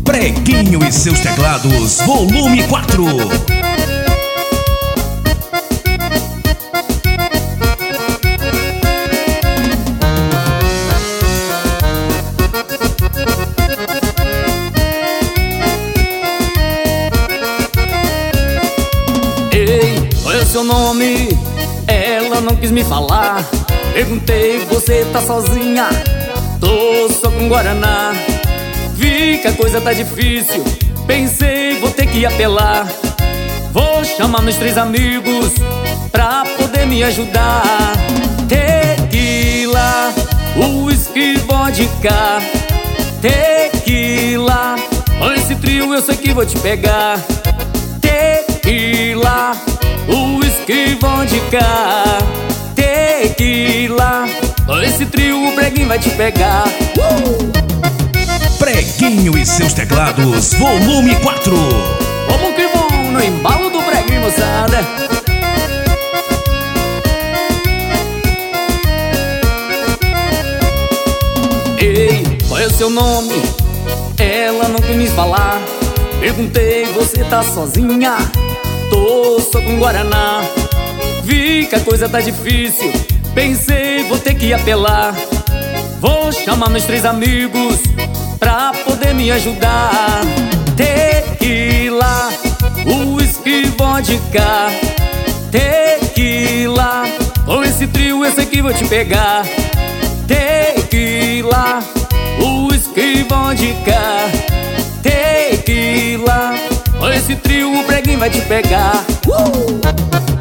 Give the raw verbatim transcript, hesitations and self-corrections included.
Preguinho e seus teclados, volume quatro. Ei, qual é o seu nome? Ela não quis me falar. Perguntei, você tá sozinha? Tô só com Guaraná. Vi que a coisa tá difícil, pensei, vou ter que apelar. Vou chamar meus três amigos pra poder me ajudar. Tequila, uísque, vodka. Tequila, com esse trio eu sei que vou te pegar. Tequila, uísque, vodka. Tequila, com esse trio o Preguinho vai te pegar. uh! Preguinho e seus teclados, volume quatro. Vamos que vamos no embalo do Preguinho, moçada. Ei, qual é o seu nome? Ela não quis me falar. Perguntei, você tá sozinha? Tô só com Guaraná. Vi que a coisa tá difícil, pensei, vou ter que apelar. Vou chamar meus três amigos pra poder me ajudar. Tequila, uísque, vodka. Tequila, com esse trio eu sei que vou te pegar. Tequila, uísque, vodka. Tequila, com esse trio o Preguinho vai te pegar. uh!